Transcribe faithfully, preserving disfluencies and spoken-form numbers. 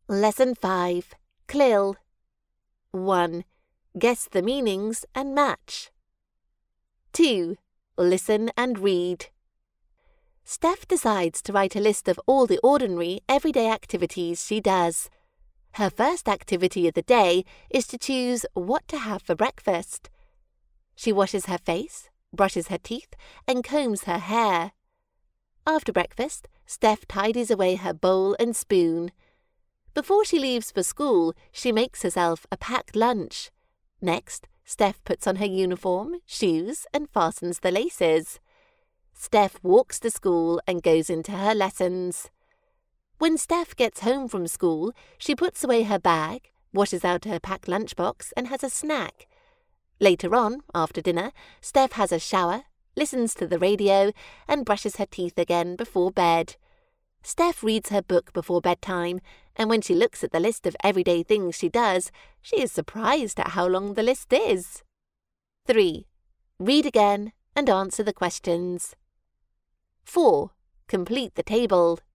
Lesson five. Clill. one. Guess the meanings and match. two. Listen and read. Steph decides to write a list of all the ordinary, everyday activities she does. Her first activity of the day is to choose what to have for breakfast. She washes her face, brushes her teeth, and combs her hair. After breakfast, Steph tidies away her bowl and spoon. Before she leaves for school, she makes herself a packed lunch. Next, Steph puts on her uniform, shoes, and fastens the laces. Steph walks to school and goes into her lessons. When Steph gets home from school, she puts away her bag, washes out her packed lunchbox, and has a snack. Later on, after dinner, Steph has a shower, listens to the radio, and brushes her teeth again before bed. Steph reads her book before bedtime, and when she looks at the list of everyday things she does, she is surprised at how long the list is. three. Read again and answer the questions. four. Complete the table.